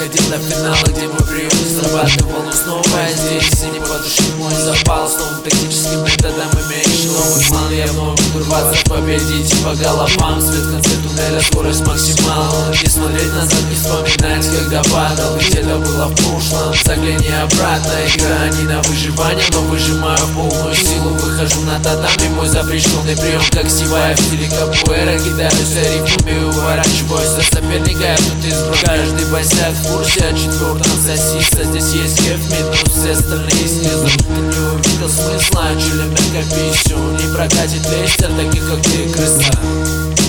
доходил до финала, где мой прием не срабатывал. Но снова я здесь, и не потушить мой запал. С новым тактическим методом имеешь новый план. Я вновь буду рваться, победить по головам. Свет в конце туннеля, скорость максимал. Не смотреть назад, не вспоминать, когда падал, ведь это было в прошлом. Загляни обратно, игра не на выживание, но выжимаю полную силу. Выхожу на татами, мой запрещенный прием, как сивая в стиле капуэра. Кидаюсь рифмами, уворачиваюсь от соперника, я тут избрал. Каждый босяк в курсе о четвертом сосиса. Здесь есть кеф минус, все остальные снизу. Ты не увидел смысла, чили мега пищу. Не прокатит лестер, таких как ты, крыса.